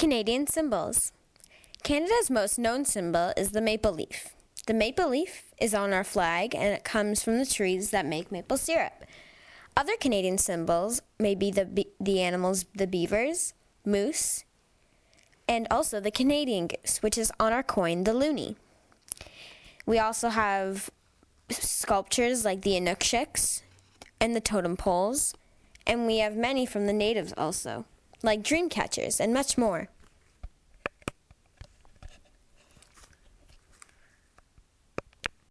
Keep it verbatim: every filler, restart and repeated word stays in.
Canadian symbols. Canada's most known symbol is the maple leaf. The maple leaf is on our flag, and it comes from the trees that make maple syrup. Other Canadian symbols may be the, be- the animals, the beavers, moose, and also the Canadian goose, which is on our coin, the loonie. We also have sculptures like the Inuksuks and the totem poles, and we have many from the natives also, like dream catchers and much more.